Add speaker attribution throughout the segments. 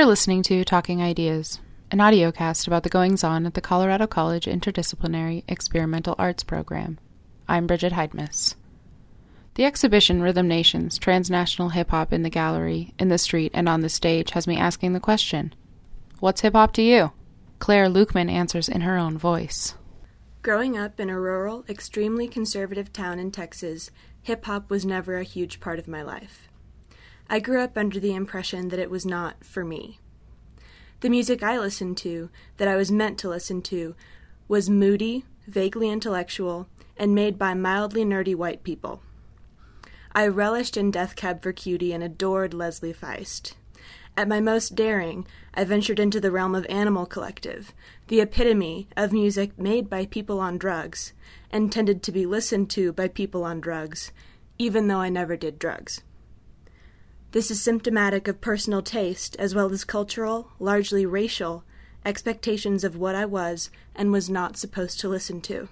Speaker 1: You're listening to Talking Ideas, an audiocast about the goings-on at the Colorado College Interdisciplinary Experimental Arts Program. I'm Bridget Heidmas. The exhibition Rhythm Nations, Transnational Hip-Hop in the Gallery, in the Street, and on the Stage has me asking the question, what's hip-hop to you? Claire Lukeman answers in her own voice.
Speaker 2: Growing up in a rural, extremely conservative town in Texas, hip-hop was never a huge part of my life. I grew up under the impression that it was not for me. The music I listened to, that I was meant to listen to, was moody, vaguely intellectual, and made by mildly nerdy white people. I relished in Death Cab for Cutie and adored Leslie Feist. At my most daring, I ventured into the realm of Animal Collective, the epitome of music made by people on drugs, and tended to be listened to by people on drugs, even though I never did drugs. This is symptomatic of personal taste, as well as cultural, largely racial, expectations of what I was and was not supposed to listen to.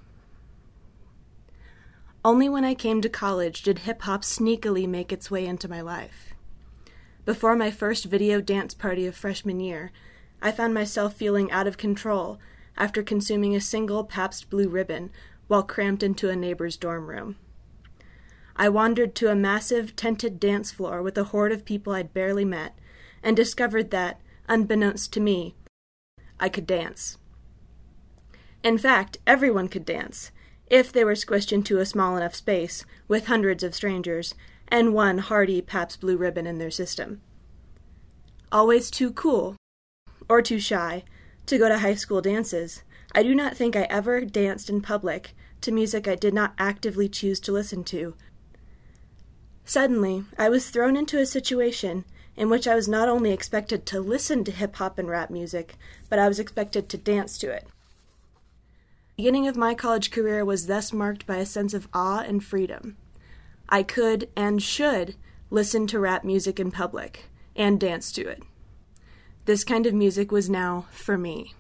Speaker 2: Only when I came to college did hip-hop sneakily make its way into my life. Before my first video dance party of freshman year, I found myself feeling out of control after consuming a single Pabst Blue Ribbon while cramped into a neighbor's dorm room. I wandered to a massive, tented dance floor with a horde of people I'd barely met, and discovered that, unbeknownst to me, I could dance. In fact, everyone could dance, if they were squished into a small enough space, with hundreds of strangers, and one hardy Pabst Blue Ribbon in their system. Always too cool, or too shy, to go to high school dances, I do not think I ever danced in public to music I did not actively choose to listen to. Suddenly, I was thrown into a situation in which I was not only expected to listen to hip-hop and rap music, but I was expected to dance to it. The beginning of my college career was thus marked by a sense of awe and freedom. I could and should listen to rap music in public and dance to it. This kind of music was now for me.